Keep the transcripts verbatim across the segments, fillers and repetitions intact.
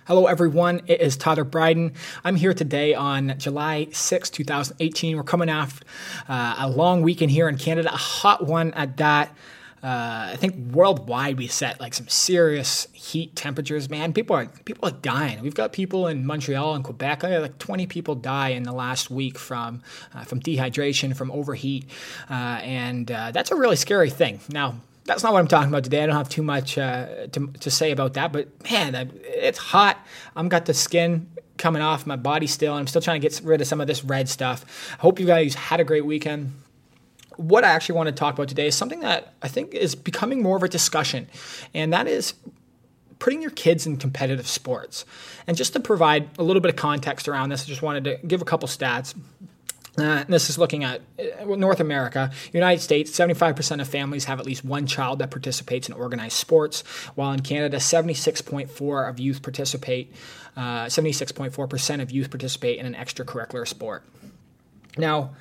Hello, everyone. It is Tyler Bryden. I'm here today on July sixth, twenty eighteen. We're coming off uh, a long weekend here in Canada, a hot one at that. Uh, I think worldwide we set like some serious heat temperatures. Man, people are people are dying. We've got people in Montreal and Quebec. Like twenty people die in the last week from uh, from dehydration, from overheat, uh, and uh, that's a really scary thing. Now, that's not what I'm talking about today. I don't have too much uh, to, to say about that, but man, it's hot. I've got the skin coming off my body still, and I'm still trying to get rid of some of this red stuff. I hope you guys had a great weekend. What I actually want to talk about today is something that I think is becoming more of a discussion, and that is putting your kids in competitive sports. And just to provide a little bit of context around this, I just wanted to give a couple stats. Uh, this is looking at uh, North America. United States, seventy-five percent of families have at least one child that participates in organized sports, while in Canada, seventy-six point four of youth participate, uh, seventy-six point four percent of youth participate in an extracurricular sport. Now,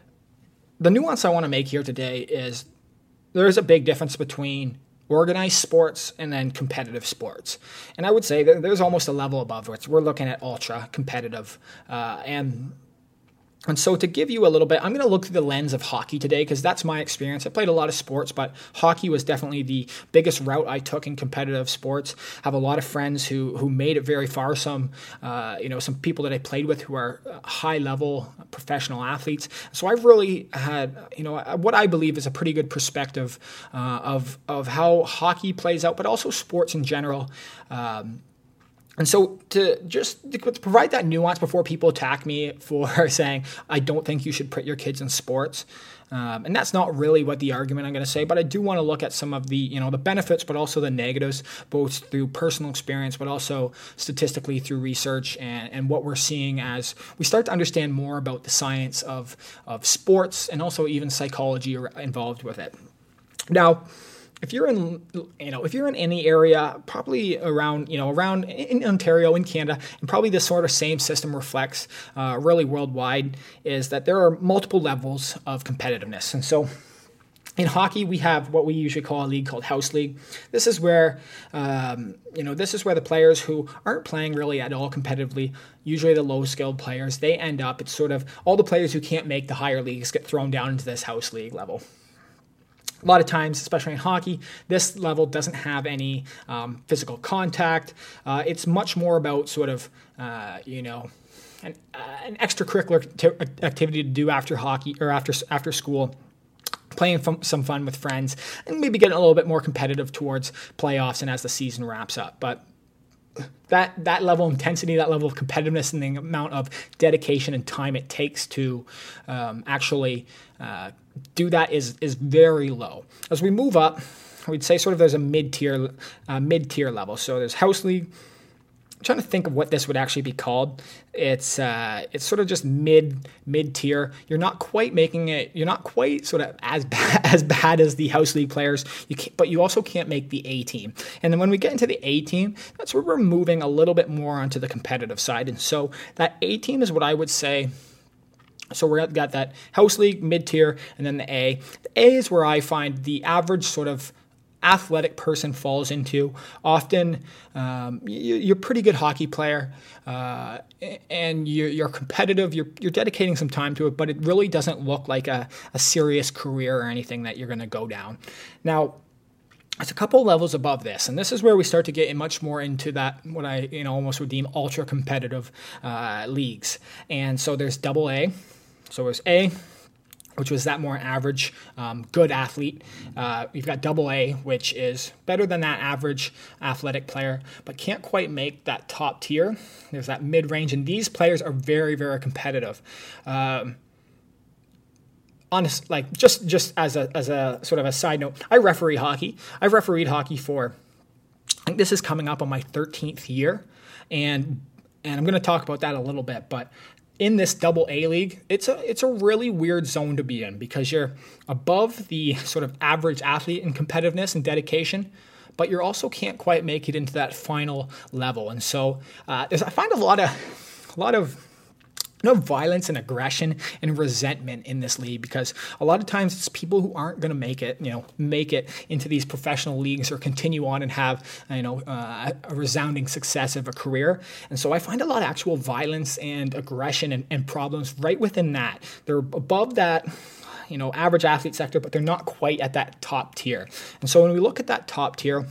the nuance I want to make here today is there is a big difference between organized sports and then competitive sports. And I would say that there's almost a level above it. We're looking at ultra competitive, uh, and And so to give you a little bit, I'm going to look through the lens of hockey today because that's my experience. I played a lot of sports, but hockey was definitely the biggest route I took in competitive sports. I have a lot of friends who who made it very far. Some, uh, you know, some people that I played with who are high-level professional athletes. So I've really had, you know, what I believe is a pretty good perspective uh, of of how hockey plays out, but also sports in general. Um, And so to just to provide that nuance before people attack me for saying, I don't think you should put your kids in sports. Um, and that's not really what the argument I'm going to say, but I do want to look at some of the, you know, the benefits, but also the negatives, both through personal experience, but also statistically through research and, and what we're seeing as we start to understand more about the science of, of sports and also even psychology involved with it. Now, If you're in, you know, if you're in any area, probably around, you know, around in Ontario, in Canada, and probably this sort of same system reflects uh, really worldwide, is that there are multiple levels of competitiveness. And so in hockey, we have what we usually call a league called House League. This is where, um, you know, this is where the players who aren't playing really at all competitively, usually the low-skilled players, they end up, it's sort of all the players who can't make the higher leagues get thrown down into this House League level. A lot of times, especially in hockey, this level doesn't have any um, physical contact. Uh, it's much more about sort of, uh, you know, an, uh, an extracurricular t- activity to do after hockey or after after school, playing f- some fun with friends, and maybe getting a little bit more competitive towards playoffs and as the season wraps up. But that that level of intensity, that level of competitiveness, and the amount of dedication and time it takes to um, actually uh, do that is is very low. As we move up, we'd say sort of there's a mid-tier uh, mid-tier level. So there's House League. I'm trying to think of what this would actually be called. It's uh, it's sort of just mid mid tier. You're not quite making it. You're not quite sort of as bad as bad as the House League players. You can't, but you also can't make the A team. And then when we get into the A team, that's where we're moving a little bit more onto the competitive side. And so that A team is what I would say. So we've got that House League mid tier, and then the A. The A is where I find the average sort of athletic person falls into. Often um, you, you're a pretty good hockey player uh, and you're, you're competitive, you're, you're dedicating some time to it, but it really doesn't look like a, a serious career or anything that you're going to go down. Now, it's a couple levels above this, and this is where we start to get in much more into that, what I you know almost would deem ultra competitive uh, leagues. And so there's double A. So there's A, which was that more average, um, good athlete. Uh, you've got double A, which is better than that average athletic player, but can't quite make that top tier. There's that mid-range, and these players are very, very competitive. Um, honest, like just just as a as a sort of a side note, I referee hockey. I've refereed hockey for, I think this is coming up on my thirteenth year, and and I'm going to talk about that a little bit, but in this double A league, it's a it's a really weird zone to be in because you're above the sort of average athlete in competitiveness and dedication, but you also can't quite make it into that final level. And so uh, there's, I find a lot of a lot of no violence and aggression and resentment in this league, because a lot of times it's people who aren't going to make it, you know, make it into these professional leagues or continue on and have, you know, uh, a resounding success of a career. And so I find a lot of actual violence and aggression and, and problems right within that. They're above that, you know, average athlete sector, but they're not quite at that top tier. And so when we look at that top tier,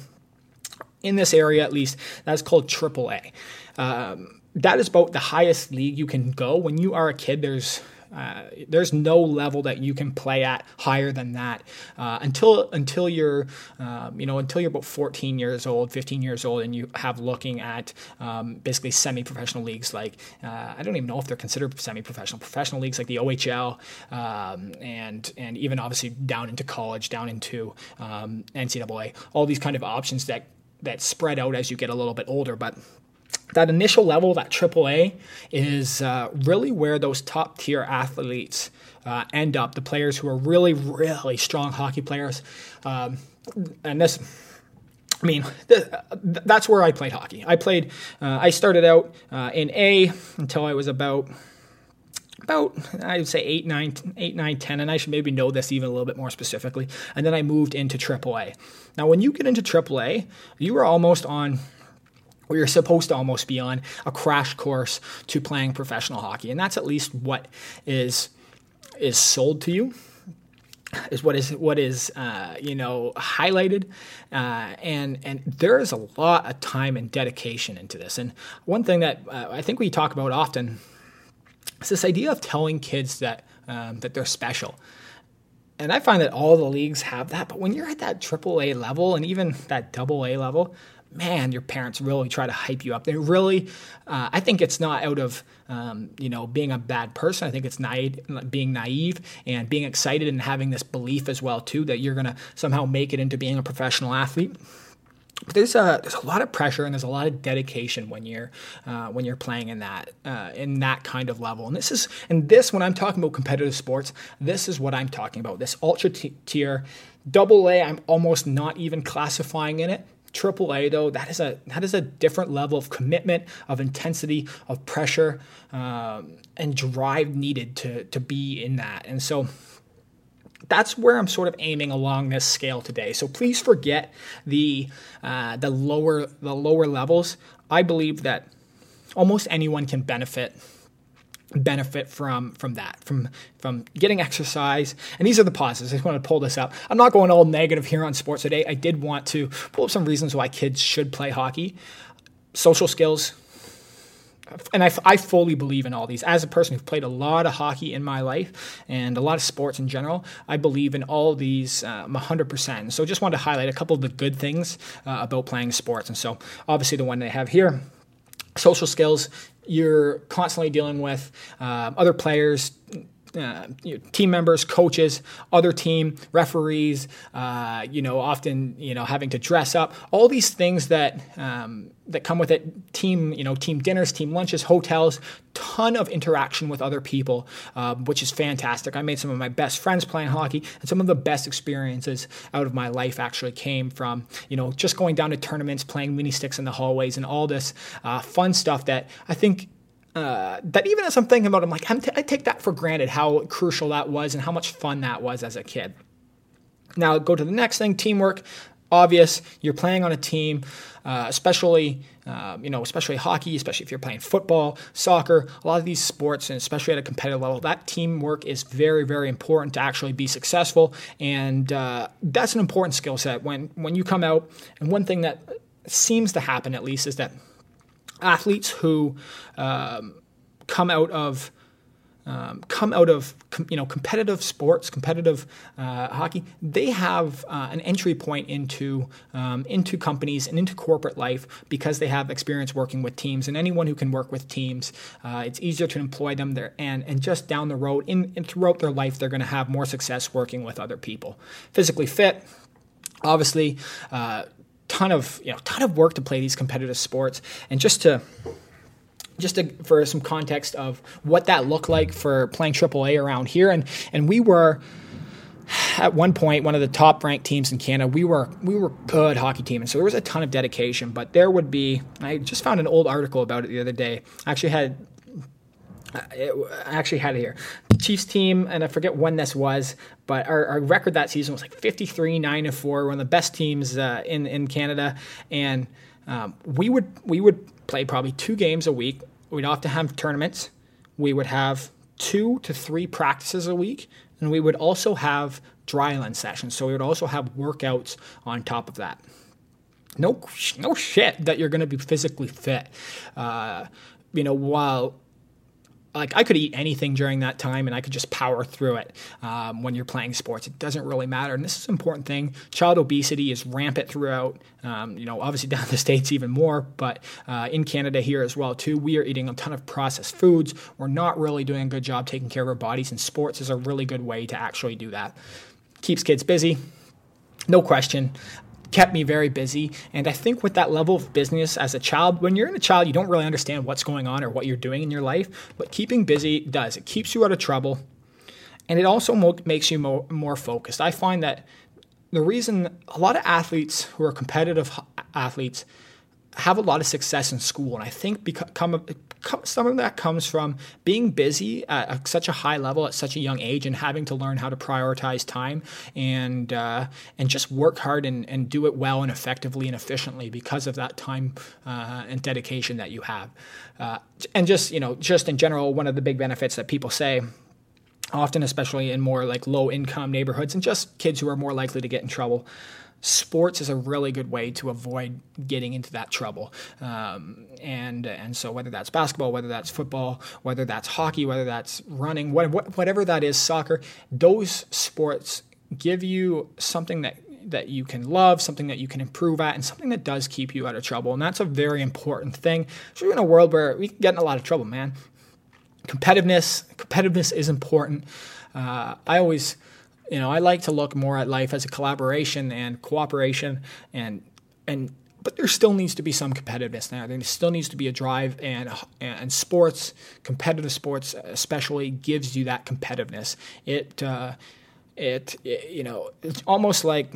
in this area at least, that's called triple A. Um, That is about the highest league you can go. When you are a kid, there's uh, there's no level that you can play at higher than that uh, until until you're um, you know until you're about fourteen years old, fifteen years old, and you have looking at um, basically semi-professional leagues like uh, I don't even know if they're considered semi-professional professional leagues like the O H L um, and and even obviously down into college, down into um, N C double A. All these kind of options that that spread out as you get a little bit older, but that initial level, that triple A, is uh, really where those top tier athletes uh, end up. The players who are really, really strong hockey players, um, and this, I mean, th- that's where I played hockey. I played. Uh, I started out uh, in A until I was about. About, I would say eight, nine, eight, nine, ten, and I should maybe know this even a little bit more specifically. And then I moved into triple A. Now, when you get into triple A, you are almost on. Or you're supposed to almost be on a crash course to playing professional hockey. And that's at least what is is sold to you, is what is what is uh, you know highlighted. Uh, and and there is a lot of time and dedication into this. And one thing that uh, I think we talk about often is this idea of telling kids that um, that they're special. And I find that all the leagues have that. But when you're at that triple A level and even that double A level, man, your parents really try to hype you up. They really, uh, I think it's not out of, um, you know, being a bad person. I think it's naive, being naive and being excited and having this belief as well, too, that you're going to somehow make it into being a professional athlete. But there's a there's a lot of pressure and there's a lot of dedication when you're uh, when you're playing in that uh, in that kind of level. And this is and this when I'm talking about competitive sports, this is what I'm talking about. This ultra t- tier, double A. I'm almost not even classifying in it. Triple A though, that is a that is a different level of commitment, of intensity, of pressure, um, and drive needed to to be in that. And so that's where I'm sort of aiming along this scale today. So please forget the uh, the lower the lower levels. I believe that almost anyone can benefit benefit from from that, from from getting exercise. And these are the positives. I just want to pull this up. I'm not going all negative here on sports today. I did want to pull up some reasons why kids should play hockey. Social skills. And I, I fully believe in all these. As a person who's played a lot of hockey in my life and a lot of sports in general, I believe in all of these um, one hundred percent. So just wanted to highlight a couple of the good things uh, about playing sports. And so obviously the one they have here, social skills, you're constantly dealing with uh, other players, Uh, you know, team members, coaches, other team, referees, uh, you know, often, you know, having to dress up, all these things that um, that come with it, team, you know, team dinners, team lunches, hotels, ton of interaction with other people, uh, which is fantastic. I made some of my best friends playing hockey, and some of the best experiences out of my life actually came from, you know, just going down to tournaments, playing mini sticks in the hallways, and all this uh, fun stuff that I think Uh, that even as I'm thinking about it, I'm like, I'm t- I take that for granted, how crucial that was and how much fun that was as a kid. Now, go to the next thing, teamwork. Obvious, you're playing on a team, uh, especially, uh, you know, especially hockey, especially if you're playing football, soccer, a lot of these sports, and especially at a competitive level, that teamwork is very, very important to actually be successful. And uh, that's an important skill set when, when you come out. And one thing that seems to happen, at least, is that athletes who um, come out of um, come out of com- you know competitive sports, competitive uh, hockey, they have uh, an entry point into um, into companies and into corporate life because they have experience working with teams. And anyone who can work with teams, uh, it's easier to employ them there. And and just down the road, in, in throughout their life, they're going to have more success working with other people. Physically fit, obviously. Uh, ton of you know ton of work to play these competitive sports. And just to just to, for some context of what that looked like for playing triple A around here, and and we were at one point one of the top ranked teams in Canada. We were we were a good hockey team, and so there was a ton of dedication. But there would be, I just found an old article about it the other day. I actually had It, I actually had it here. The Chiefs team, and I forget when this was, but our, our record that season was like fifty-three, nine and four, one of the best teams uh, in in Canada. And um, we would we would play probably two games a week. We'd often have tournaments. We would have two to three practices a week, and we would also have dryland sessions. So we would also have workouts on top of that. No, no shit that you're going to be physically fit. Uh, you know, while like I could eat anything during that time and I could just power through it. Um, when you're playing sports, it doesn't really matter. And this is an important thing. Child obesity is rampant throughout, um, you know, obviously down in the States even more, but uh, in Canada here as well too. We are eating a ton of processed foods. We're not really doing a good job taking care of our bodies, and sports is a really good way to actually do that. Keeps kids busy, no question. Kept me very busy. And I think with that level of business as a child, when you're in a child, you don't really understand what's going on or what you're doing in your life. But keeping busy does. It keeps you out of trouble. And it also mo- makes you mo- more focused. I find that the reason a lot of athletes who are competitive athletes have a lot of success in school, and I think because, come, some of that comes from being busy at a, such a high level at such a young age and having to learn how to prioritize time and uh, and just work hard and, and do it well and effectively and efficiently because of that time uh, and dedication that you have. Uh, and just, you know, just in general, one of the big benefits that people say often, especially in more like low income neighborhoods and just kids who are more likely to get in trouble, sports is a really good way to avoid getting into that trouble. Um, and and so whether that's basketball, whether that's football, whether that's hockey, whether that's running, what, what, whatever that is, soccer, those sports give you something that that you can love, something that you can improve at, and something that does keep you out of trouble. And that's a very important thing. So we're in a world where we can get in a lot of trouble, man. Competitiveness, competitiveness is important. Uh, I always... You know, I like to look more at life as a collaboration and cooperation, and and but there still needs to be some competitiveness now. There still needs to be a drive, and and sports, competitive sports especially, gives you that competitiveness. It uh, it, it you know it's almost like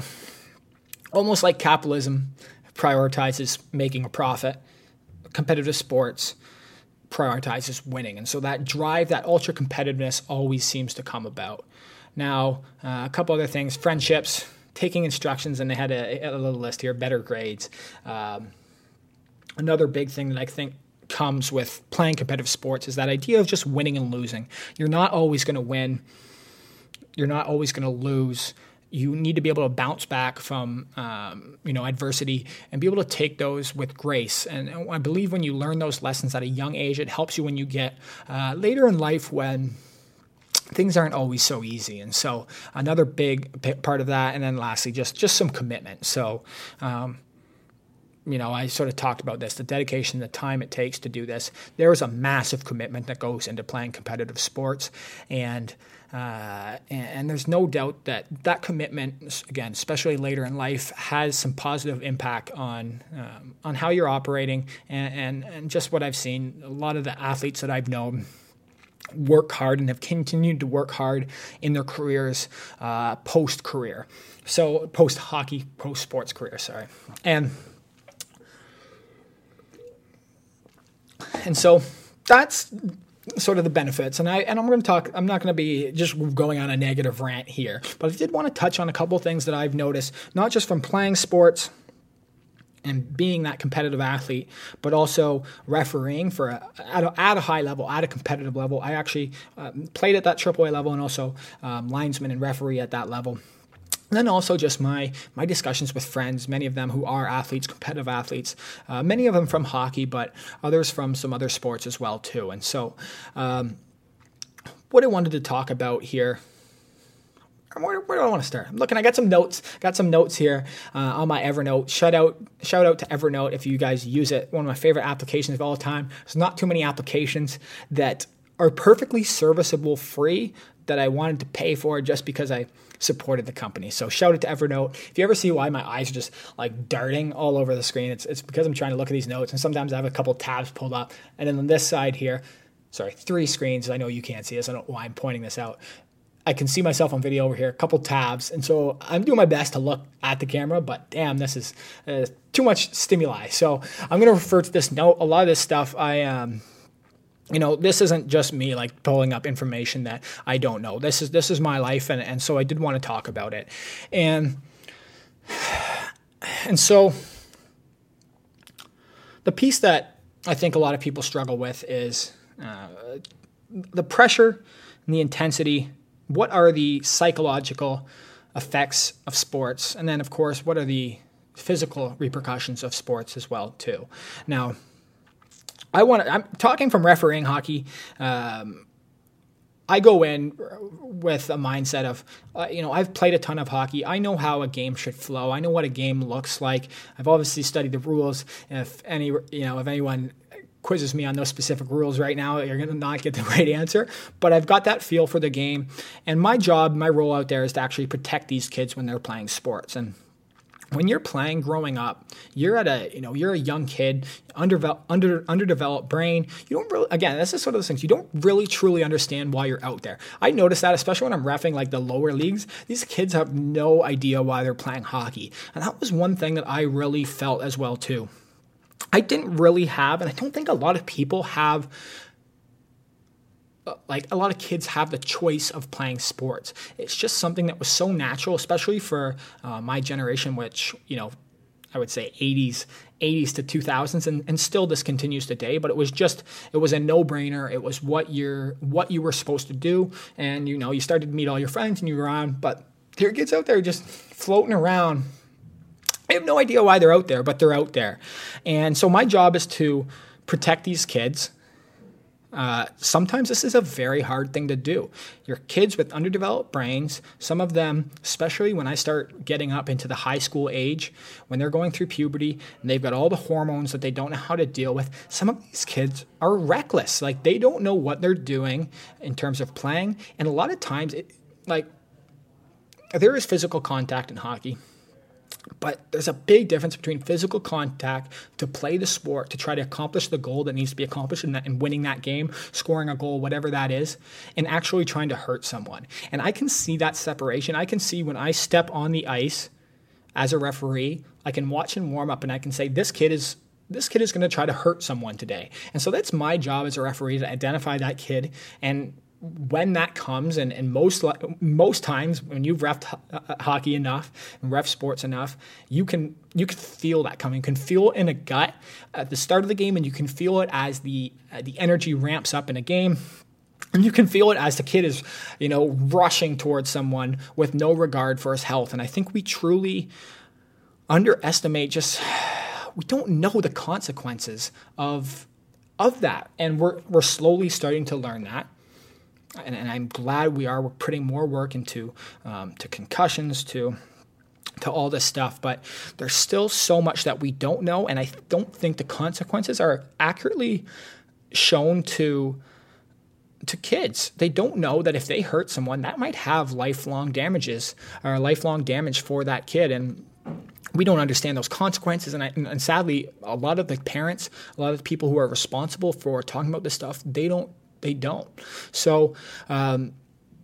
almost like capitalism prioritizes making a profit. Competitive sports prioritizes winning, and so that drive, that ultra competitiveness, always seems to come about. Now, uh, a couple other things, friendships, taking instructions, and they had a, a little list here, better grades. Um, another big thing that I think comes with playing competitive sports is that idea of just winning and losing. You're not always going to win. You're not always going to lose. You need to be able to bounce back from, um, you know, adversity and be able to take those with grace. And I believe when you learn those lessons at a young age, it helps you when you get uh, later in life when things aren't always so easy. And so another big part of that. And then lastly, just, just some commitment. So, um, you know, I sort of talked about this, the dedication, the time it takes to do this. There is a massive commitment that goes into playing competitive sports. And, uh, and, and there's no doubt that that commitment, again, especially later in life, has some positive impact on, um, on how you're operating. And, and, and just what I've seen, a lot of the athletes that I've known work hard and have continued to work hard in their careers uh, post-career. So post-hockey, post-sports career, sorry. And and so that's sort of the benefits. And I and I'm going to talk, I'm not going to be just going on a negative rant here, but I did want to touch on a couple of things that I've noticed, not just from playing sports and being that competitive athlete, but also refereeing for a, at, a, at a high level, at a competitive level. I actually um, played at that triple A level and also um, linesman and referee at that level. And then also just my my discussions with friends, many of them who are athletes, competitive athletes, uh, many of them from hockey, but others from some other sports as well too. And so um, what I wanted to talk about here, Where, where do I want to start? I'm looking. I got some notes. Got some notes here uh, on my Evernote. Shout out, shout out to Evernote if you guys use it. One of my favorite applications of all time. There's not too many applications that are perfectly serviceable free that I wanted to pay for just because I supported the company. So shout out to Evernote. If you ever see why my eyes are just like darting all over the screen, it's it's because I'm trying to look at these notes, and sometimes I have a couple tabs pulled up, and then on this side here, sorry, three screens. I know you can't see this. I don't know why I'm pointing this out. I can see myself on video over here, a couple tabs. And so I'm doing my best to look at the camera, but damn, this is uh, too much stimuli. So I'm going to refer to this note. A lot of this stuff I um, you know, this isn't just me like pulling up information that I don't know. This is this is my life, and, and so I did want to talk about it. And and so the piece that I think a lot of people struggle with is uh, the pressure and the intensity. What are the psychological effects of sports? And then, of course, what are the physical repercussions of sports as well, too? Now, I want to, I'm talking from refereeing hockey. Um, I go in with a mindset of, uh, you know, I've played a ton of hockey. I know how a game should flow. I know what a game looks like. I've obviously studied the rules. If any, you know, if anyone quizzes me on those specific rules right now, you're going to not get the right answer. But I've got that feel for the game. And my job, my role out there is to actually protect these kids when they're playing sports. And when you're playing growing up, you're at a, you know, you're a young kid, under, under, underdeveloped brain. You don't really, again, this is sort of those things, you don't really truly understand why you're out there. I notice that, especially when I'm reffing like the lower leagues, these kids have no idea why they're playing hockey. And that was one thing that I really felt as well too. I didn't really have, and I don't think a lot of people have, like a lot of kids have the choice of playing sports. It's just something that was so natural, especially for uh, my generation, which, you know, I would say eighties, eighties to two thousands, and, and still this continues today, but it was just, it was a no-brainer. It was what you're, what you were supposed to do. And, you know, you started to meet all your friends and you were on, but there are kids out there just floating around. I have no idea why they're out there, but they're out there. And so my job is to protect these kids. Uh, sometimes this is a very hard thing to do. Your kids with underdeveloped brains, some of them, especially when I start getting up into the high school age, when they're going through puberty and they've got all the hormones that they don't know how to deal with, some of these kids are reckless. Like they don't know what they're doing in terms of playing. And a lot of times, it, like there is physical contact in hockey. But there's a big difference between physical contact to play the sport, to try to accomplish the goal that needs to be accomplished in, that, in winning that game, scoring a goal, whatever that is, and actually trying to hurt someone. And I can see that separation. I can see when I step on the ice as a referee, I can watch and warm up and I can say, this kid is this kid is going to try to hurt someone today. And so that's my job as a referee, to identify that kid. And when that comes, and, and most most times when you've reffed ho- hockey enough and ref sports enough, you can you can feel that coming. You can feel it in a gut at the start of the game, and you can feel it as the uh, the energy ramps up in a game. And you can feel it as the kid is, you know, rushing towards someone with no regard for his health. And I think we truly underestimate just, we don't know the consequences of of that. And we're we're slowly starting to learn that. And, and I'm glad we are. We're putting more work into um, to concussions, to to all this stuff. But there's still so much that we don't know, and I don't think the consequences are accurately shown to to kids. They don't know that if they hurt someone, that might have lifelong damages or lifelong damage for that kid. And we don't understand those consequences. And, I, and sadly, a lot of the parents, a lot of the people who are responsible for talking about this stuff, they don't. They don't. So um,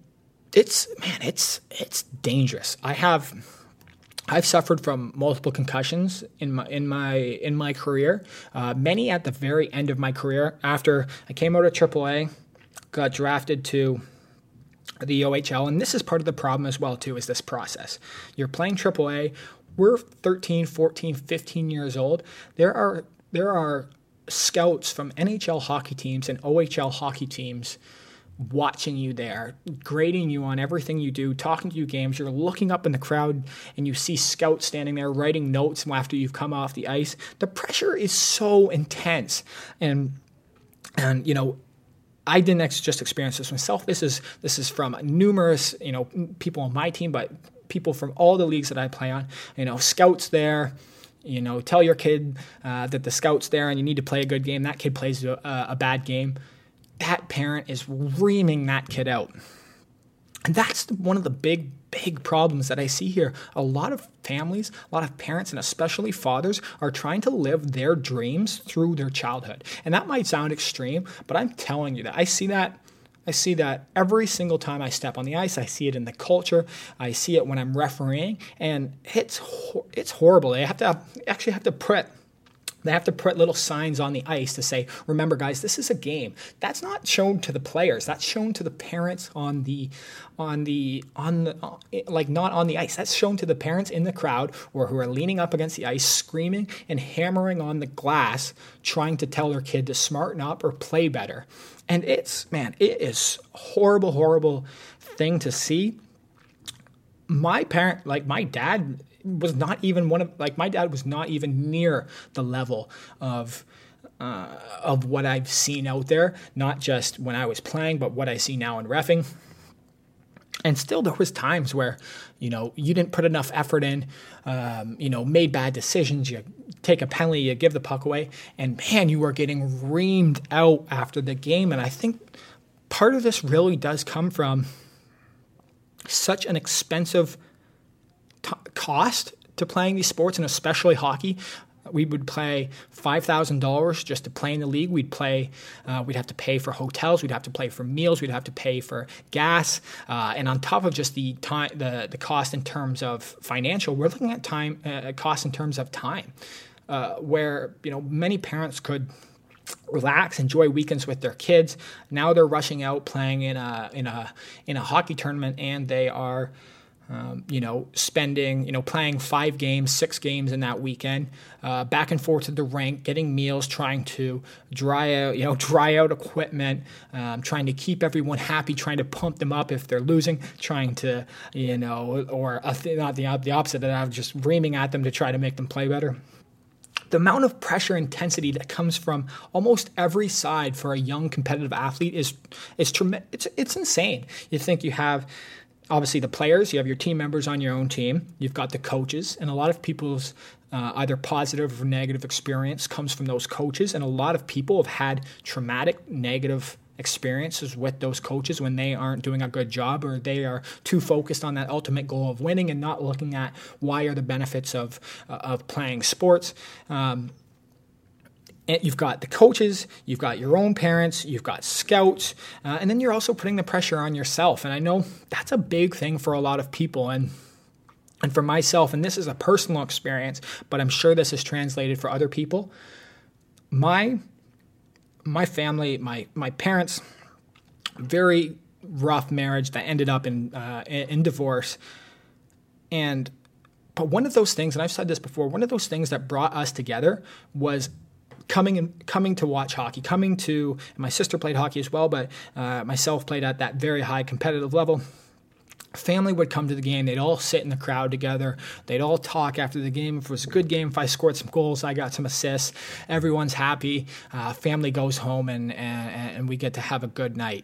it's man, it's it's dangerous. I have I've suffered from multiple concussions in my in my in my career. Uh, many at the very end of my career. After I came out of triple A, got drafted to the O H L, and this is part of the problem as well too. Is this process? You're playing triple A. We're thirteen, fourteen, fifteen years old. There are there are scouts from N H L hockey teams and O H L hockey teams watching you there, grading you on everything you do, talking to you games. You're looking up in the crowd and you see scouts standing there writing notes after you've come off the ice. The pressure is so intense. And, and you know, I didn't ex- just experience this myself. This is this is from numerous, you know, people on my team, but people from all the leagues that I play on. You know, scouts there. You know, tell your kid uh, that the scout's there and you need to play a good game. That kid plays a, a bad game. That parent is reaming that kid out. And that's one of the big, big problems that I see here. A lot of families, a lot of parents, and especially fathers are trying to live their dreams through their childhood. And that might sound extreme, but I'm telling you that I see that I see that every single time I step on the ice. I see it in the culture. I see it when I'm refereeing, and it's it's horrible. I have to actually have to put They have to put little signs on the ice to say, remember, guys, this is a game. That's not shown to the players. That's shown to the parents on the, on the, on the, uh, like not on the ice. That's shown to the parents in the crowd or who are leaning up against the ice, screaming and hammering on the glass, trying to tell their kid to smarten up or play better. And it's, man, it is horrible, horrible thing to see. My parent, like my dad, was not even one of like my dad was not even near the level of uh, of what I've seen out there, not just when I was playing, but what I see now in reffing. And still, there was times where, you know, you didn't put enough effort in, um, you know, made bad decisions. You take a penalty, you give the puck away, and man, you were getting reamed out after the game. And I think part of this really does come from such an expensive t- cost to playing these sports, and especially hockey. We would pay five thousand dollars just to play in the league. We'd play, uh, we'd have to pay for hotels. We'd have to pay for meals. We'd have to pay for gas. Uh, and on top of just the time, the, the cost in terms of financial, we're looking at time, uh, cost in terms of time, uh, where, you know, many parents could relax, enjoy weekends with their kids. Now they're rushing out playing in a, in a, in a hockey tournament, and they are, Um, you know, spending, you know, playing five games, six games in that weekend, uh, back and forth to the rink, getting meals, trying to dry out, you know, dry out equipment, um, trying to keep everyone happy, trying to pump them up if they're losing, trying to, you know, or a th- not the, the opposite of that, just reaming at them to try to make them play better. The amount of pressure intensity that comes from almost every side for a young competitive athlete is is tremendous. It's it's insane. You think you have, obviously, the players, you have your team members on your own team, you've got the coaches, and a lot of people's uh, either positive or negative experience comes from those coaches, and a lot of people have had traumatic negative experiences with those coaches when they aren't doing a good job, or they are too focused on that ultimate goal of winning and not looking at why are the benefits of, uh, of playing sports. Um, And you've got the coaches, you've got your own parents, you've got scouts, uh, and then you're also putting the pressure on yourself. And I know that's a big thing for a lot of people. And and for myself, and this is a personal experience, but I'm sure this is translated for other people. My my family, my my parents, very rough marriage that ended up in uh, in divorce. And but one of those things, and I've said this before, one of those things that brought us together was coming and coming to watch hockey, coming to, and my sister played hockey as well, but uh, myself played at that very high competitive level. Family would come to the game. They'd all sit in the crowd together. They'd all talk after the game. If it was a good game, if I scored some goals, I got some assists, everyone's happy. Uh, family goes home, and, and, and we get to have a good night.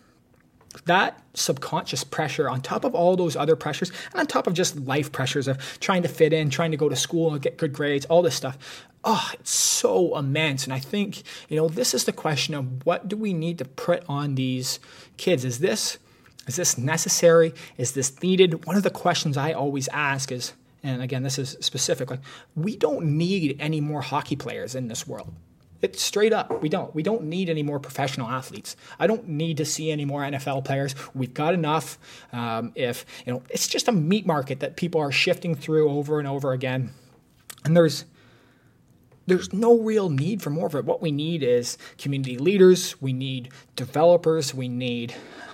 That subconscious pressure on top of all those other pressures, and on top of just life pressures of trying to fit in, trying to go to school and get good grades, all this stuff, oh, it's so immense. And I think, you know, this is the question of what do we need to put on these kids? Is this, is this necessary? Is this needed? One of the questions I always ask is, and again, this is specific, like, we don't need any more hockey players in this world. It's straight up. We don't. We don't need any more professional athletes. I don't need to see any more N F L players. We've got enough. Um, if you know, it's just a meat market that people are shifting through over and over again, and there's there's no real need for more of it. What we need is community leaders. We need developers. We need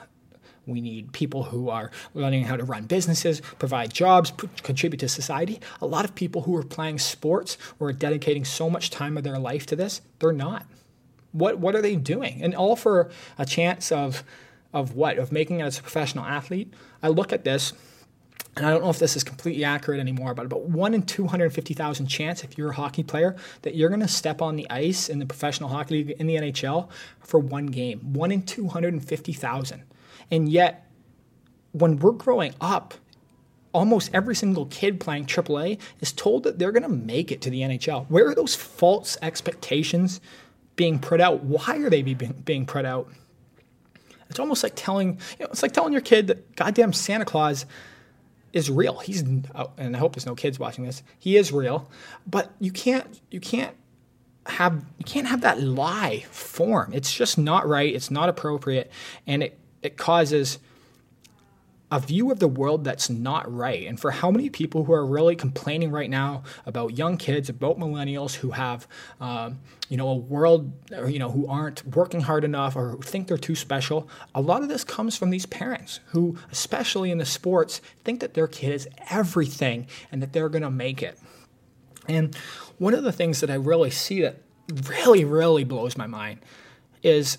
We need people who are learning how to run businesses, provide jobs, p- contribute to society. A lot of people who are playing sports or are dedicating so much time of their life to this, they're not. What what are they doing? And all for a chance of of what? Of making it as a professional athlete? I look at this, and I don't know if this is completely accurate anymore, but about one in two hundred fifty thousand chance, if you're a hockey player, that you're going to step on the ice in the professional hockey league in the N H L for one game. one in two hundred fifty thousand. And yet, when we're growing up, almost every single kid playing triple A is told that they're going to make it to the N H L. Where are those false expectations being put out? Why are they being being put out? It's almost like telling, you know, it's like telling your kid that goddamn Santa Claus is real. He's, and I hope there's no kids watching this. He is real, but you can't, you can't have, you can't have that lie form. It's just not right. It's not appropriate, and it. It causes a view of the world that's not right. And for how many people who are really complaining right now about young kids, about millennials who have, um, you know, a world, or, you know, who aren't working hard enough or who think they're too special, a lot of this comes from these parents who, especially in the sports, think that their kid is everything and that they're going to make it. And one of the things that I really see that really, really blows my mind is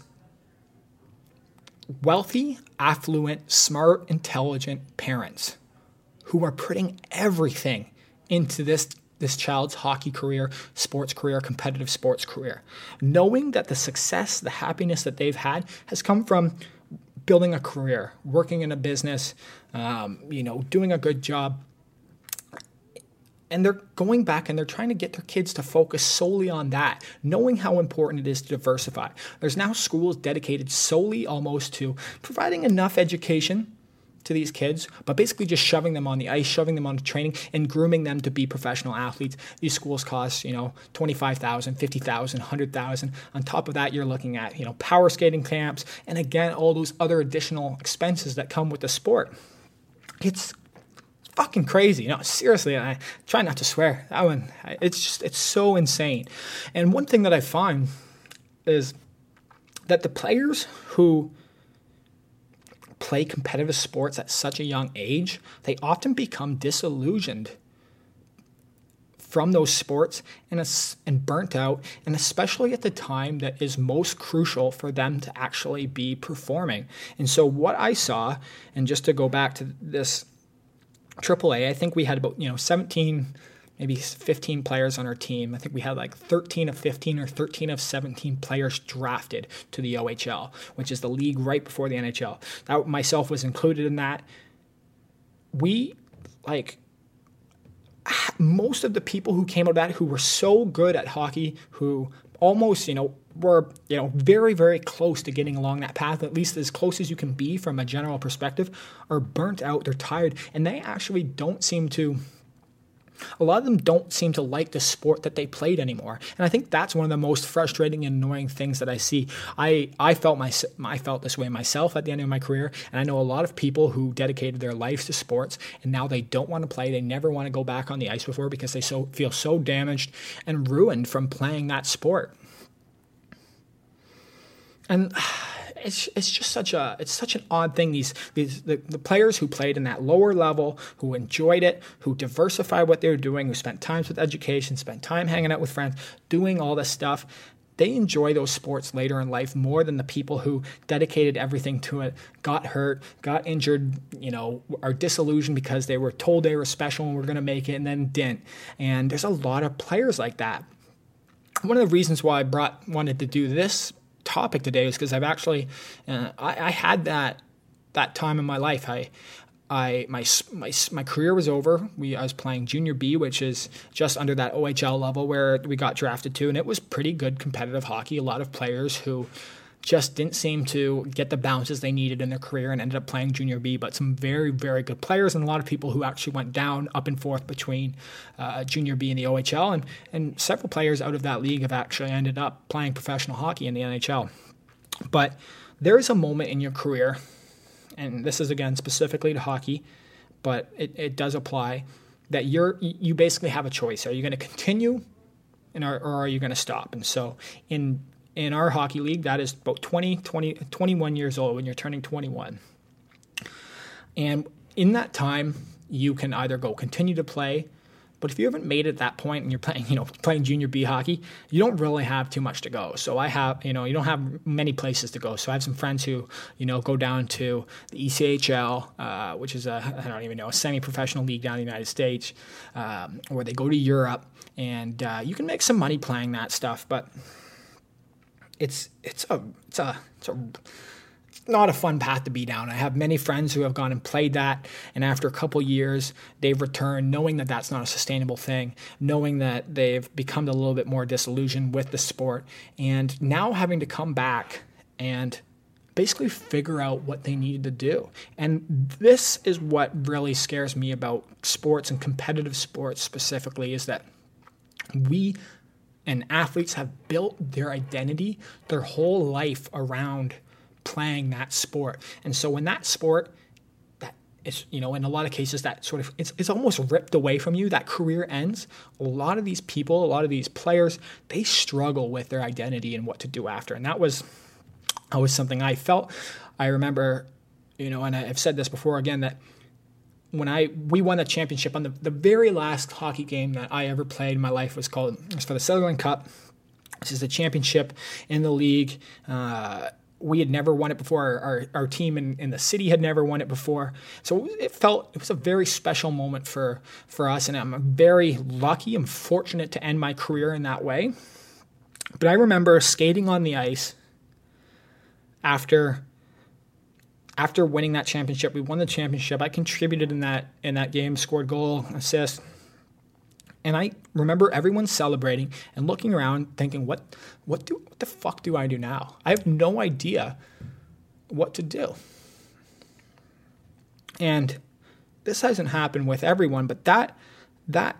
wealthy, affluent, smart, intelligent parents who are putting everything into this, this child's hockey career, sports career, competitive sports career, knowing that the success, the happiness that they've had has come from building a career, working in a business, um, you know, doing a good job. And they're going back and they're trying to get their kids to focus solely on that, knowing how important it is to diversify. There's now schools dedicated solely almost to providing enough education to these kids, but basically just shoving them on the ice, shoving them on training, and grooming them to be professional athletes. These schools cost, you know, twenty-five thousand dollars, fifty thousand dollars, one hundred thousand dollars. On top of that, you're looking at, you know, power skating camps, and again, all those other additional expenses that come with the sport. It's fucking crazy. No, seriously, I try not to swear. That one, it's just, it's so insane. And one thing that I find is that the players who play competitive sports at such a young age, they often become disillusioned from those sports and, and burnt out, and especially at the time that is most crucial for them to actually be performing. And so what I saw, and just to go back to this Triple A, I think we had about, you know, seventeen, maybe fifteen players on our team. I think we had like thirteen of fifteen or thirteen of seventeen players drafted to the O H L, which is the league right before the N H L. That, myself was included in that. We, like, most of the people who came out of that who were so good at hockey, who almost, you know, were, you know, very, very close to getting along that path, at least as close as you can be from a general perspective, are burnt out, they're tired, and they actually don't seem to, a lot of them don't seem to like the sport that they played anymore. And I think that's one of the most frustrating and annoying things that I see. I, I felt my, I felt this way myself at the end of my career, and I know a lot of people who dedicated their lives to sports, and now they don't want to play. They never want to go back on the ice before because they so feel so damaged and ruined from playing that sport. And it's it's just such a it's such an odd thing. These these the, the players who played in that lower level, who enjoyed it, who diversified what they were doing, who spent time with education, spent time hanging out with friends, doing all this stuff, they enjoy those sports later in life more than the people who dedicated everything to it, got hurt, got injured, you know, are disillusioned because they were told they were special and were going to make it and then didn't. And there's a lot of players like that. One of the reasons why I brought wanted to do this topic today is because I've actually uh, I, I had that that time in my life. I I my my my career was over. We I was playing Junior B, which is just under that O H L level where we got drafted to, and it was pretty good competitive hockey. A lot of players who just didn't seem to get the bounces they needed in their career and ended up playing Junior B, but some very, very good players and a lot of people who actually went down, up and forth between uh, Junior B and the O H L, and, and several players out of that league have actually ended up playing professional hockey in the N H L. But there is a moment in your career, and this is, again, specifically to hockey, but it, it does apply, that you're you basically have a choice. Are you going to continue and are, or are you going to stop? And so in In our hockey league, that is about twenty, twenty, twenty-one years old when you're turning twenty-one. And in that time, you can either go continue to play, but if you haven't made it at that point and you're playing, you know, playing Junior B hockey, you don't really have too much to go. So I have, you know, you don't have many places to go. So I have some friends who, you know, go down to the E C H L, uh, which is a, I don't even know, a semi-professional league down in the United States, um, or they go to Europe, and uh, you can make some money playing that stuff, but It's it's a it's a it's a not a fun path to be down. I have many friends who have gone and played that, and after a couple years, they've returned knowing that that's not a sustainable thing, knowing that they've become a little bit more disillusioned with the sport, and now having to come back and basically figure out what they needed to do. And this is what really scares me about sports and competitive sports specifically, is that we and athletes have built their identity, their whole life around playing that sport. And so when that sport, that it's, you know, in a lot of cases that sort of, it's, it's almost ripped away from you. That career ends. A lot of these people, a lot of these players, they struggle with their identity and what to do after. And that was, that was something I felt. I remember, you know, and I've said this before again, that when I we won the championship on the, the very last hockey game that I ever played in my life was called, it was for the Sutherland Cup. This is the championship in the league. Uh, we had never won it before. Our, our, our team in, in the city had never won it before. So it felt, it was a very special moment for, for us. And I'm very lucky, I'm fortunate to end my career in that way. But I remember skating on the ice after After winning that championship. We won the championship. I contributed in that in that game, scored goal, assist. And I remember everyone celebrating and looking around thinking, what what do what the fuck do I do now? I have no idea what to do. And this hasn't happened with everyone, but that that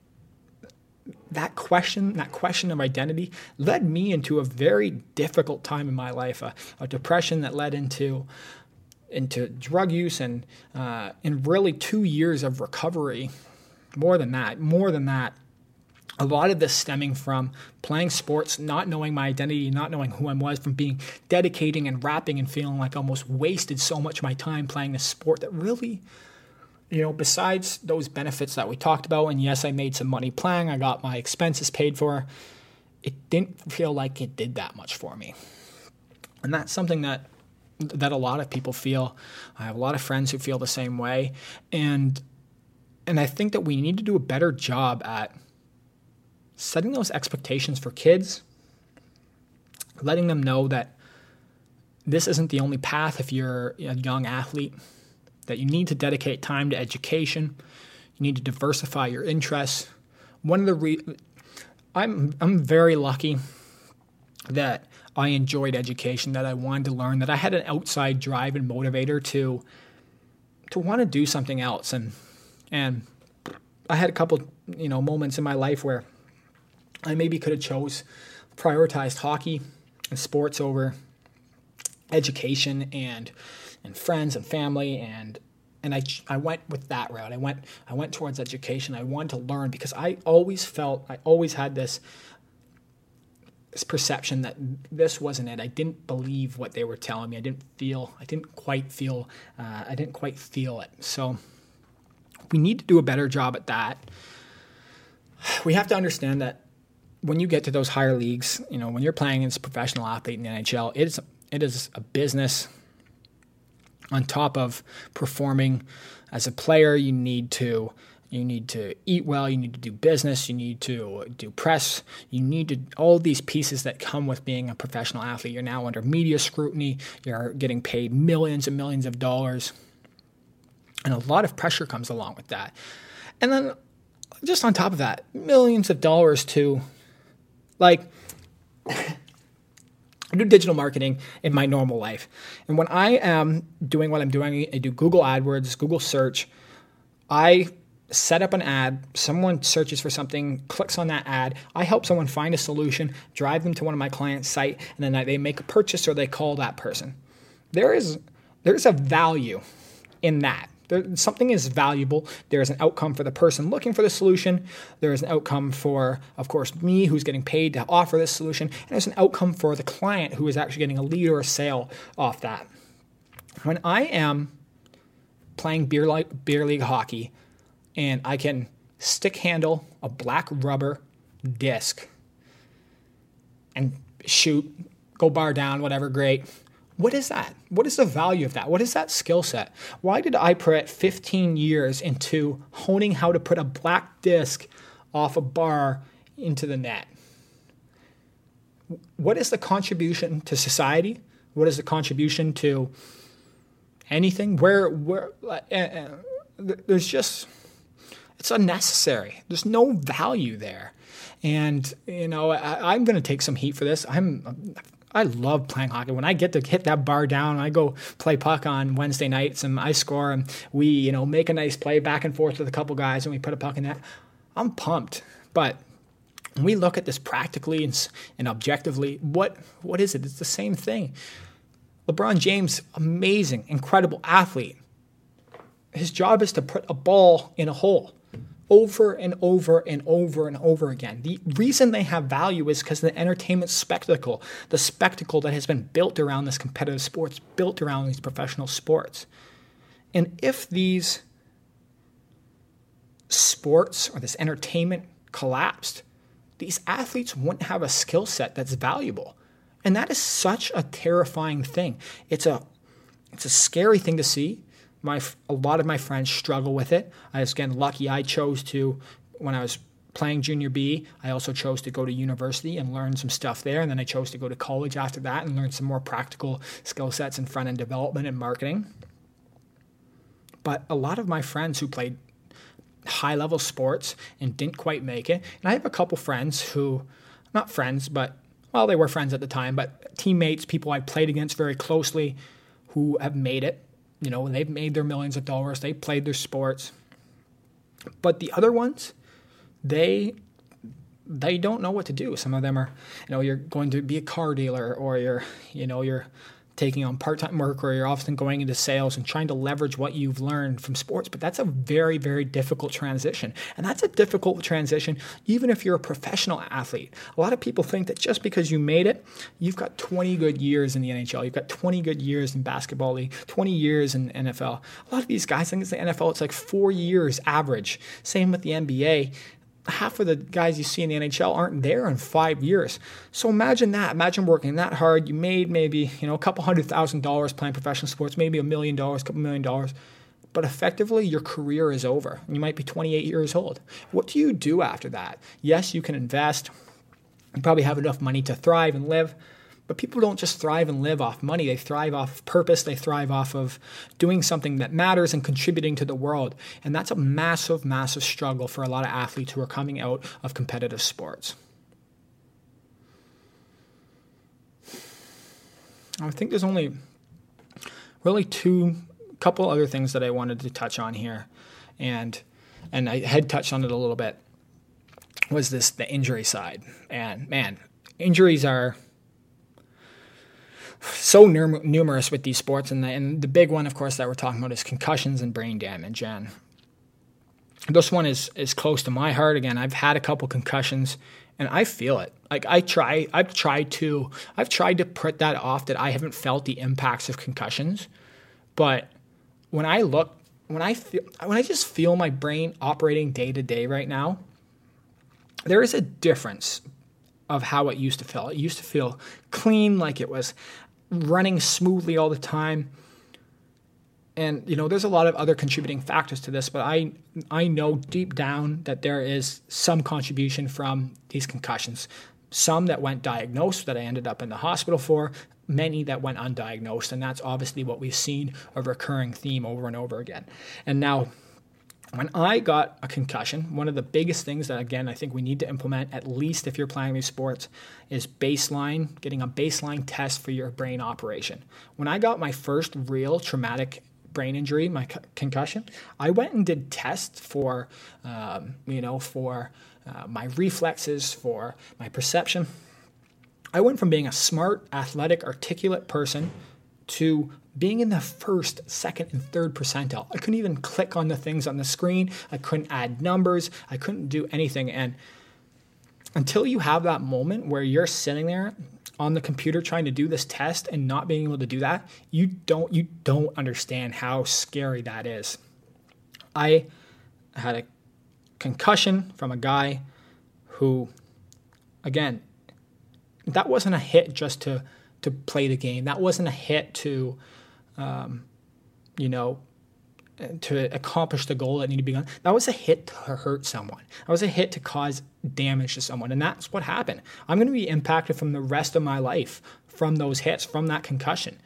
that question, that question of identity led me into a very difficult time in my life, a, a depression that led into into drug use and uh, in really two years of recovery, more than that, more than that. A lot of this stemming from playing sports, not knowing my identity, not knowing who I was, from being dedicating and rapping and feeling like I almost wasted so much of my time playing this sport that really, you know, besides those benefits that we talked about, and yes, I made some money playing, I got my expenses paid for, it didn't feel like it did that much for me. And that's something that that a lot of people feel. I have a lot of friends who feel the same way. And and I think that we need to do a better job at setting those expectations for kids, letting them know that this isn't the only path if you're a young athlete, that you need to dedicate time to education, you need to diversify your interests. One of the re- I'm I'm very lucky that I enjoyed education, that I wanted to learn, that I had an outside drive and motivator to to want to do something else. And and I had a couple, you know, moments in my life where I maybe could have chose, prioritized hockey and sports over education and and friends and family, and and I I went with that route. I went I went towards education. I wanted to learn because I always felt, I always had this this perception that this wasn't it. I didn't believe what they were telling me. I didn't feel, I didn't quite feel, uh, I didn't quite feel it. So we need to do a better job at that. We have to understand that when you get to those higher leagues, you know, when you're playing as a professional athlete in the N H L, it is, it is a business. On top of performing as a player, you need to You need to eat well, you need to do business, you need to do press, you need to, all these pieces that come with being a professional athlete. You're now under media scrutiny, you're getting paid millions and millions of dollars, and a lot of pressure comes along with that. And then just on top of that, millions of dollars to, like, I do digital marketing in my normal life. And when I am doing what I'm doing, I do Google AdWords, Google search, I set up an ad, someone searches for something, clicks on that ad, I help someone find a solution, drive them to one of my clients' site, and then they make a purchase or they call that person. There is there's a value in that. There, something is valuable. There is an outcome for the person looking for the solution. There is an outcome for, of course, me who's getting paid to offer this solution. And there's an outcome for the client who is actually getting a lead or a sale off that. When I am playing beer, like, beer league hockey, and I can stick handle a black rubber disc and shoot, go bar down, whatever, great. What is that? What is the value of that? What is that skill set? Why did I put fifteen years into honing how to put a black disc off a bar into the net? What is the contribution to society? What is the contribution to anything? Where, where, uh, there's just... It's unnecessary. There's no value there. And, you know, I, I'm going to take some heat for this. I'm, I love playing hockey. When I get to hit that bar down, I go play puck on Wednesday nights and I score and we, you know, make a nice play back and forth with a couple guys and we put a puck in that. I'm pumped. But when we look at this practically and, and objectively, what what is it? It's the same thing. LeBron James, amazing, incredible athlete. his job is to put a ball in a hole over and over and over and over again. The reason they have value is because the entertainment spectacle, the spectacle that has been built around this competitive sports, built around these professional sports. And if these sports or this entertainment collapsed, these athletes wouldn't have a skill set that's valuable. And that is such a terrifying thing. It's a it's a scary thing to see. My, a lot of my friends struggle with it. I was, again, lucky I chose to, when I was playing junior B, I also chose to go to university and learn some stuff there. And then I chose to go to college after that and learn some more practical skill sets in front-end development and marketing. But a lot of my friends who played high-level sports and didn't quite make it, and I have a couple friends who, not friends, but, well, they were friends at the time, but teammates, people I played against very closely who have made it. You know, they've made their millions of dollars. They played their sports. But the other ones, they they don't know what to do. Some of them are, you know, you're going to be a car dealer, or you're, you know, you're taking on part-time work, or you're often going into sales and trying to leverage what you've learned from sports. But that's a very, very difficult transition. And that's a difficult transition even if you're a professional athlete. A lot of people think that just because you made it, you've got twenty good years in the N H L, you've got twenty good years in basketball league, twenty years in the N F L. A lot of these guys think it's the N F L, it's like four years average. Same with the N B A. Half of the guys you see in the N H L aren't there in five years. So imagine that. Imagine working that hard. You made maybe, you know, a couple hundred thousand dollars playing professional sports, maybe a million dollars, a couple million dollars. But effectively, your career is over. You might be twenty-eight years old. What do you do after that? Yes, you can invest. You probably have enough money to thrive and live. But people don't just thrive and live off money. They thrive off purpose. They thrive off of doing something that matters and contributing to the world. And that's a massive, massive struggle for a lot of athletes who are coming out of competitive sports. I think there's only really two, couple other things that I wanted to touch on here. And and I had touched on it a little bit. Was this the injury side? And man, injuries are so numerous with these sports, and the, and the big one, of course, that we're talking about is concussions and brain damage. And this one is is close to my heart. Again, I've had a couple concussions, and I feel it. Like I try, I've tried to, I've tried to put that off that I haven't felt the impacts of concussions. But when I look, when I feel, when I just feel my brain operating day to day right now, there is a difference of how it used to feel. It used to feel clean, like it was running smoothly all the time. And, you know, there's a lot of other contributing factors to this, but I I know deep down that there is some contribution from these concussions. Some that went diagnosed that I ended up in the hospital for, many that went undiagnosed, and that's obviously what we've seen, a recurring theme over and over again. And now, when I got a concussion, one of the biggest things that, again, I think we need to implement, at least if you're playing these sports, is baseline, getting a baseline test for your brain operation. When I got my first real traumatic brain injury, my concussion, I went and did tests for, um, you know, for uh, my reflexes, for my perception. I went from being a smart, athletic, articulate person to being in the first, second, and third percentile. I couldn't even click on the things on the screen. I couldn't add numbers. I couldn't do anything. And until you have that moment where you're sitting there on the computer trying to do this test and not being able to do that, you don't you don't understand how scary that is. I had a concussion from a guy who, again, that wasn't a hit just to to play the game. That wasn't a hit to, um, you know, to accomplish the goal that needed to be done. That was a hit to hurt someone. That was a hit to cause damage to someone. And that's what happened. I'm going to be impacted from the rest of my life from those hits, from that concussion.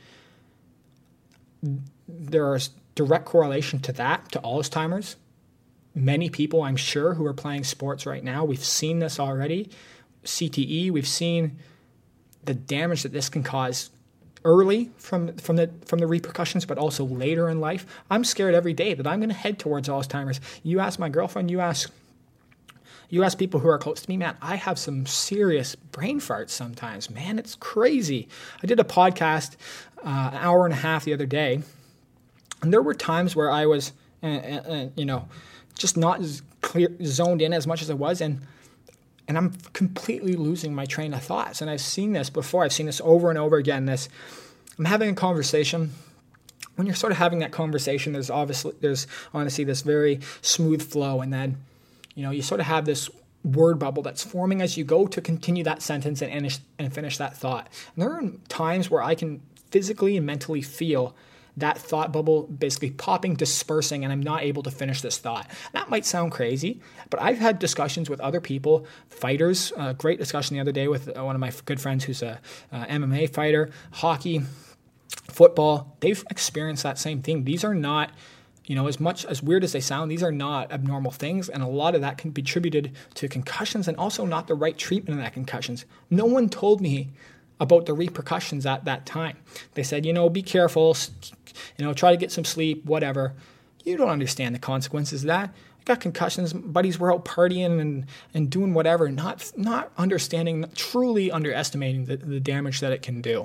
There is direct correlation to that, to Alzheimer's. Many people, I'm sure, who are playing sports right now, we've seen this already. C T E, we've seen the damage that this can cause early from from the from the repercussions, but also later in life. I'm scared every day that I'm going to head towards Alzheimer's. You ask my girlfriend, you ask you ask people who are close to me, man, I have some serious brain farts sometimes. Man, it's crazy. I did a podcast uh, an hour and a half the other day, and there were times where I was and, and, and you know, just not as clear, zoned in as much as I was, and and I'm completely losing my train of thoughts. And I've seen this before. I've seen this over and over again. This, I'm having a conversation. When you're sort of having that conversation, there's obviously, there's honestly this very smooth flow, and then, you know, you sort of have this word bubble that's forming as you go to continue that sentence and finish, and finish that thought. And there are times where I can physically and mentally feel that thought bubble basically popping, dispersing, and I'm not able to finish this thought. That might sound crazy, but I've had discussions with other people, fighters, a great discussion the other day with one of my good friends who's a uh, M M A fighter, hockey, football. They've experienced that same thing. These are not, you know, as much as weird as they sound, these are not abnormal things, and a lot of that can be attributed to concussions and also not the right treatment of that concussions. No one told me about the repercussions at that time. They said, you know, be careful, you know, try to get some sleep, whatever. You don't understand the consequences of that. I got concussions, buddies were out partying and, and doing whatever, not not understanding, truly underestimating the, the damage that it can do.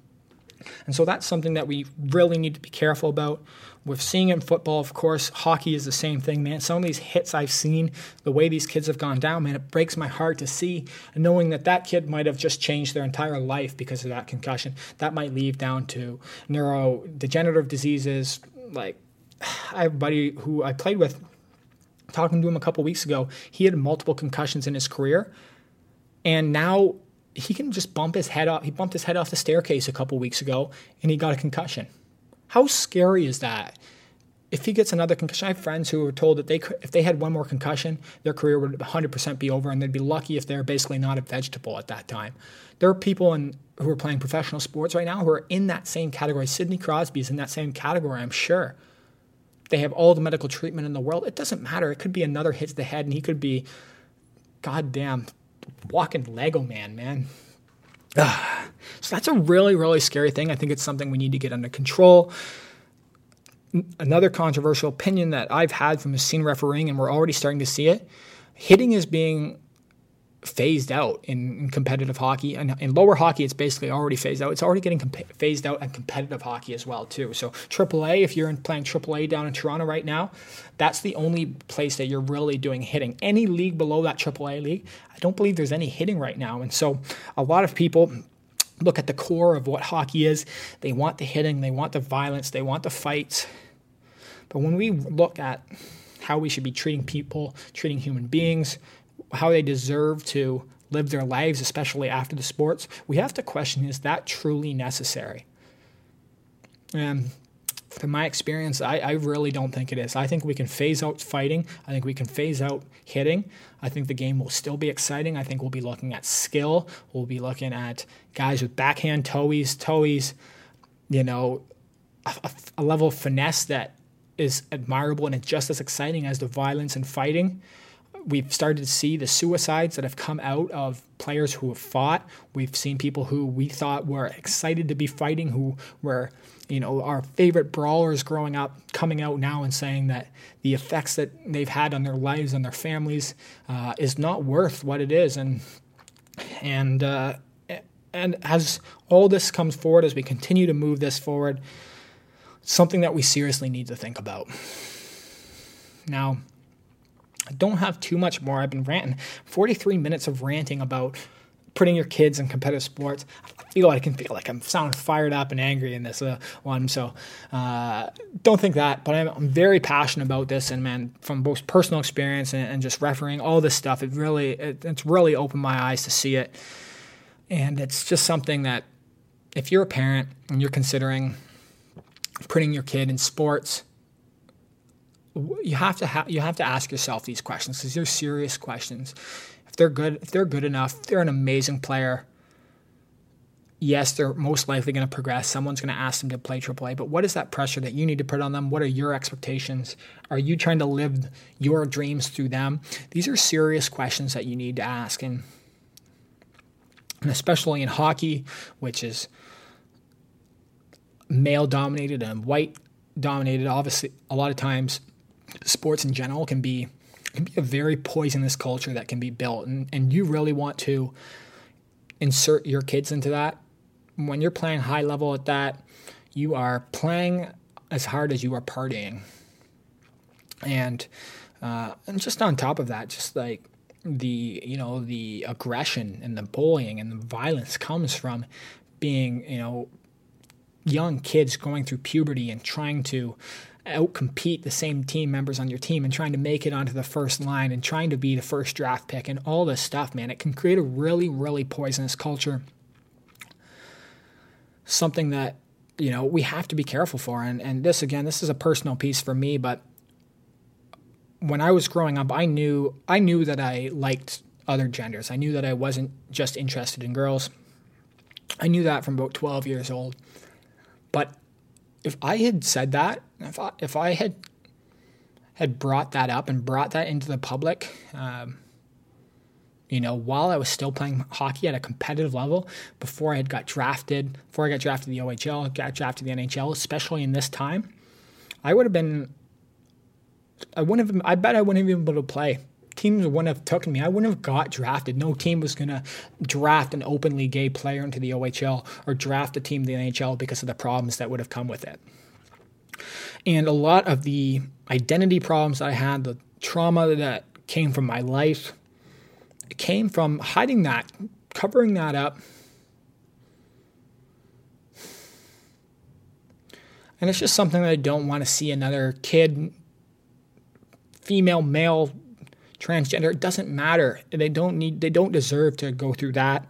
And so that's something that we really need to be careful about. We're seeing it in football, of course. Hockey is the same thing, man. Some of these hits I've seen, the way these kids have gone down, man, it breaks my heart to see, knowing that that kid might have just changed their entire life because of that concussion. That might lead down to neurodegenerative diseases. Like, I have a buddy who I played with, talking to him a couple weeks ago. He had multiple concussions in his career, and now he can just bump his head off. He bumped his head off the staircase a couple weeks ago, and he got a concussion. How scary is that? If he gets another concussion, I have friends who were told that they could, if they had one more concussion, their career would one hundred percent be over, and they'd be lucky if they're basically not a vegetable at that time. There are people in, who are playing professional sports right now who are in that same category. Sidney Crosby is in that same category, I'm sure. They have all the medical treatment in the world. It doesn't matter. It could be another hit to the head, and he could be, goddamn, walking Lego man, man. Ugh. So that's a really, really scary thing. I think it's something we need to get under control. Another controversial opinion that I've had from seeing refereeing, and we're already starting to see it, hitting is being phased out in, in competitive hockey. And in lower hockey, it's basically already phased out. It's already getting comp- phased out in competitive hockey as well, too. So triple A, if you're in playing triple A down in Toronto right now, that's the only place that you're really doing hitting. Any league below that triple A league, I don't believe there's any hitting right now. And so a lot of people look at the core of what hockey is. They want the hitting, they want the violence, they want the fights. But when we look at how we should be treating people, treating human beings, how they deserve to live their lives, especially after the sports, we have to question, is that truly necessary? And from my experience, I, I really don't think it is. I think we can phase out fighting. I think we can phase out hitting. I think the game will still be exciting. I think we'll be looking at skill. We'll be looking at guys with backhand toeies, toeies, you know, a, a level of finesse that is admirable and it's just as exciting as the violence and fighting. We've started to see the suicides that have come out of players who have fought. We've seen people who we thought were excited to be fighting, who were, you know, our favorite brawlers growing up, coming out now and saying that the effects that they've had on their lives and their families uh, is not worth what it is. And and uh, and as all this comes forward, as we continue to move this forward, something that we seriously need to think about. Now, I don't have too much more. I've been ranting. forty-three minutes of ranting about putting your kids in competitive sports. I feel like I can feel like I'm sounding fired up and angry in this uh, one. So uh, don't think that. But I'm, I'm very passionate about this. And, man, from both personal experience and, and just refereeing, all this stuff, it really it, it's really opened my eyes to see it. And it's just something that if you're a parent and you're considering putting your kid in sports, you have to ha- you have to ask yourself these questions, because they're serious questions. If they're good, if they're good enough, if they're an amazing player, yes, they're most likely going to progress. Someone's going to ask them to play triple A. But what is that pressure that you need to put on them? What are your expectations? Are you trying to live your dreams through them? These are serious questions that you need to ask, and, and especially in hockey, which is male-dominated and white-dominated. Obviously, a lot of times, sports in general can be can be a very poisonous culture that can be built, and, and you really want to insert your kids into that. When you're playing high level at that, you are playing as hard as you are partying. And uh, and just on top of that, just like the you know the aggression and the bullying and the violence comes from being you know young kids going through puberty and trying to outcompete the same team members on your team and trying to make it onto the first line and trying to be the first draft pick and all this stuff, man. It can create a really, really poisonous culture. Something that, you know, we have to be careful for. And, and this, again, this is a personal piece for me, but when I was growing up, I knew I knew that I liked other genders. I knew that I wasn't just interested in girls. I knew that from about twelve years old. But if I had said that, if I, if I had had brought that up and brought that into the public, um, you know, while I was still playing hockey at a competitive level, before I had got drafted, before I got drafted to the O H L, got drafted to the N H L, especially in this time, I would have been, I wouldn't have, I bet I wouldn't have been able to play. Teams wouldn't have taken me. I wouldn't have got drafted. No team was going to draft an openly gay player into the O H L or draft a team to the N H L because of the problems that would have come with it. And a lot of the identity problems I had, the trauma that came from my life, it came from hiding that, covering that up. And it's just something that I don't want to see another kid, female, male, transgender. It doesn't matter. They don't need. They don't deserve to go through that.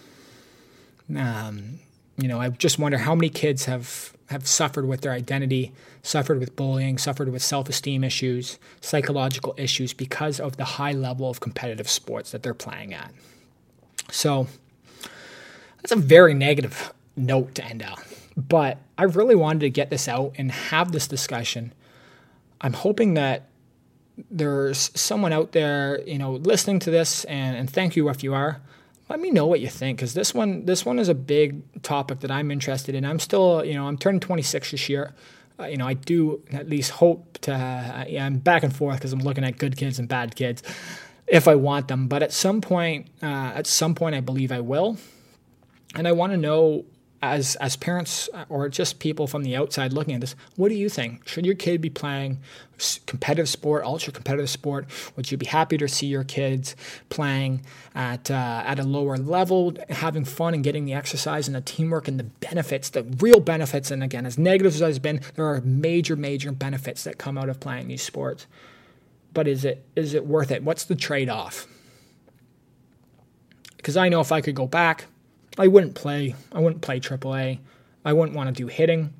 Um, you know, I just wonder how many kids have have suffered with their identity, suffered with bullying, suffered with self-esteem issues, psychological issues because of the high level of competitive sports that they're playing at. So that's a very negative note to end out. But I really wanted to get this out and have this discussion. I'm hoping that there's someone out there, you know, listening to this, and, and thank you if you are. Let me know what you think, because this one, this one is a big topic that I'm interested in. I'm still, you know, I'm turning twenty-six this year. Uh, you know, I do at least hope to. Uh, yeah, I'm back and forth because I'm looking at good kids and bad kids, if I want them. But at some point, uh, at some point, I believe I will, and I want to know, as as parents or just people from the outside looking at this, what do you think? Should your kid be playing competitive sport, ultra competitive sport? Would you be happy to see your kids playing at uh, at a lower level, having fun and getting the exercise and the teamwork and the benefits, the real benefits? And again, as negative as it's been, there are major, major benefits that come out of playing these sports. But is it is it worth it? What's the trade-off? Because I know if I could go back, I wouldn't play. I wouldn't play triple A. I wouldn't want to do hitting.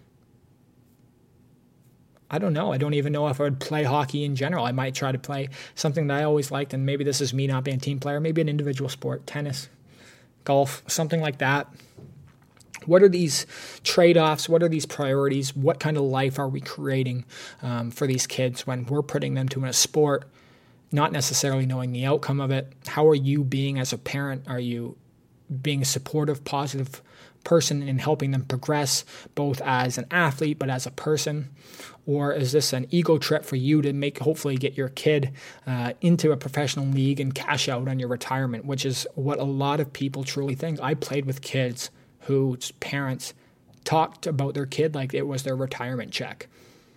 I don't know. I don't even know if I would play hockey in general. I might try to play something that I always liked, and maybe this is me not being a team player, maybe an individual sport, tennis, golf, something like that. What are these trade-offs? What are these priorities? What kind of life are we creating um, for these kids when we're putting them to a sport, not necessarily knowing the outcome of it? How are you being as a parent? Are you being a supportive, positive person and helping them progress both as an athlete but as a person? Or is this an ego trip for you to make, hopefully get your kid uh, into a professional league and cash out on your retirement, which is what a lot of people truly think. I played with kids whose parents talked about their kid like it was their retirement check.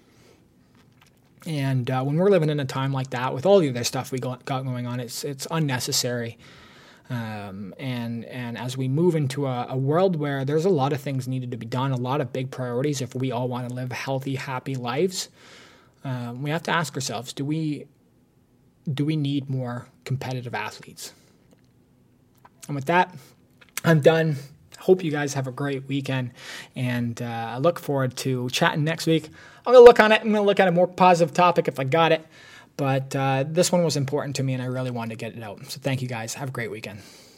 And uh, when we're living in a time like that, with all the other stuff we got, got going on, it's it's unnecessary. Um, and and as we move into a, a world where there's a lot of things needed to be done, a lot of big priorities if we all want to live healthy, happy lives, um, we have to ask ourselves, do we do we need more competitive athletes? And with that, I'm done. Hope you guys have a great weekend, and uh, I look forward to chatting next week. I'm going to look on it. I'm going to look at a more positive topic if I got it. But uh, this one was important to me, and I really wanted to get it out. So thank you, guys. Have a great weekend.